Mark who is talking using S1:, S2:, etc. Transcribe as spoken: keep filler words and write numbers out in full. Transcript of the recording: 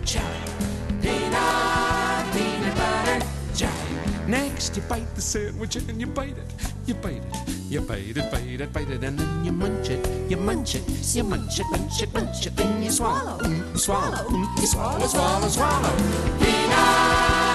S1: jelly. Peanut, peanut butter, jelly. Next, you bite the sandwich and you bite it. You bite it. You bite it, bite it, bite it, and then you munch it. You munch it. You munch it, munch it, munch it. Then you swallow. Mm, swallow. Mm, you swallow, swallow, swallow. Peanut.